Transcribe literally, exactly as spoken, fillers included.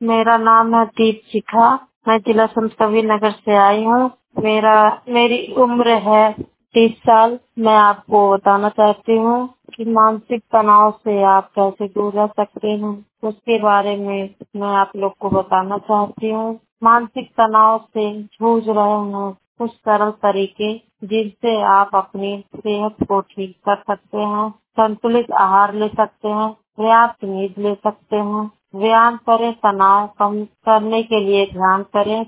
मेरा नाम है दीपशिखा। मैं जिला संत कबीर नगर से आई हूँ। मेरा मेरी उम्र है तीस साल। मैं आपको बताना चाहती हूँ कि मानसिक तनाव से आप कैसे दूर रह सकते हैं, उसके बारे में मैं आप लोग को बताना चाहती हूँ। मानसिक तनाव से जूझ रहे हैं, कुछ सरल तरीके जिनसे आप अपनी सेहत को ठीक कर सकते हैं। संतुलित आहार ले सकते हैं, पर्याप्त नींद ले सकते हैं, व्यायाम करें, तनाव कम करने के लिए ध्यान करें,